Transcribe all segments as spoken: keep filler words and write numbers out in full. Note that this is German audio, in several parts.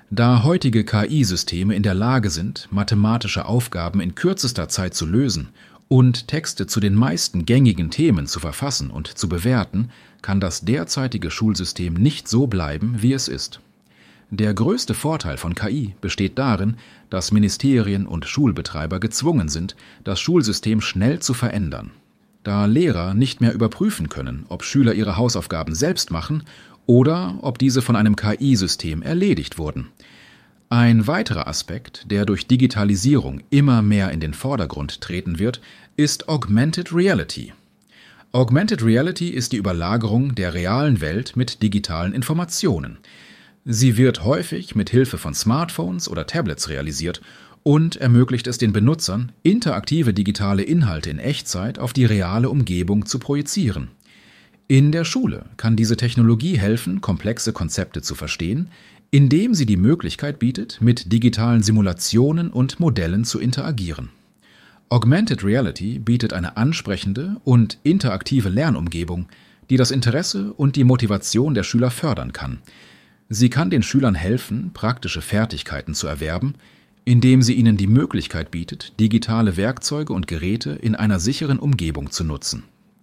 Da heutige K I-Systeme in der Lage sind, mathematische Aufgaben in kürzester Zeit zu lösen und Texte zu den meisten gängigen Themen zu verfassen und zu bewerten, kann das derzeitige Schulsystem nicht so bleiben, wie es ist. Der größte Vorteil von K I besteht darin, dass Ministerien und Schulbetreiber gezwungen sind, das Schulsystem schnell zu verändern. Da Lehrer nicht mehr überprüfen können, ob Schüler ihre Hausaufgaben selbst machen oder ob diese von einem K I-System erledigt wurden. Ein weiterer Aspekt, der durch Digitalisierung immer mehr in den Vordergrund treten wird, ist Augmented Reality. Augmented Reality ist die Überlagerung der realen Welt mit digitalen Informationen. Sie wird häufig mit Hilfe von Smartphones oder Tablets realisiert und ermöglicht es den Benutzern, interaktive digitale Inhalte in Echtzeit auf die reale Umgebung zu projizieren. In der Schule kann diese Technologie helfen, komplexe Konzepte zu verstehen, indem sie die Möglichkeit bietet, mit digitalen Simulationen und Modellen zu interagieren. Augmented Reality bietet eine ansprechende und interaktive Lernumgebung, die das Interesse und die Motivation der Schüler fördern kann. Sie kann den Schülern helfen, praktische Fertigkeiten zu erwerben, indem sie ihnen die Möglichkeit bietet, digitale Werkzeuge und Geräte in einer sicheren Umgebung zu nutzen.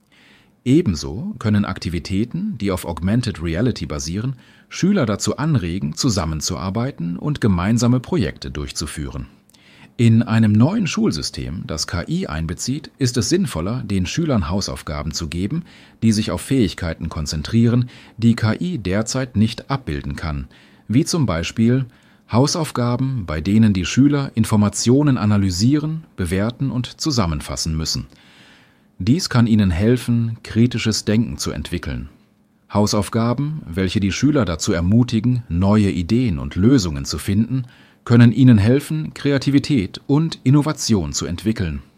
Ebenso können Aktivitäten, die auf Augmented Reality basieren, Schüler dazu anregen, zusammenzuarbeiten und gemeinsame Projekte durchzuführen. In einem neuen Schulsystem, das K I einbezieht, ist es sinnvoller, den Schülern Hausaufgaben zu geben, die sich auf Fähigkeiten konzentrieren, die K I derzeit nicht abbilden kann, wie zum Beispiel Hausaufgaben, bei denen die Schüler Informationen analysieren, bewerten und zusammenfassen müssen. Dies kann ihnen helfen, kritisches Denken zu entwickeln. Hausaufgaben, welche die Schüler dazu ermutigen, neue Ideen und Lösungen zu finden, können ihnen helfen, Kreativität und Innovation zu entwickeln.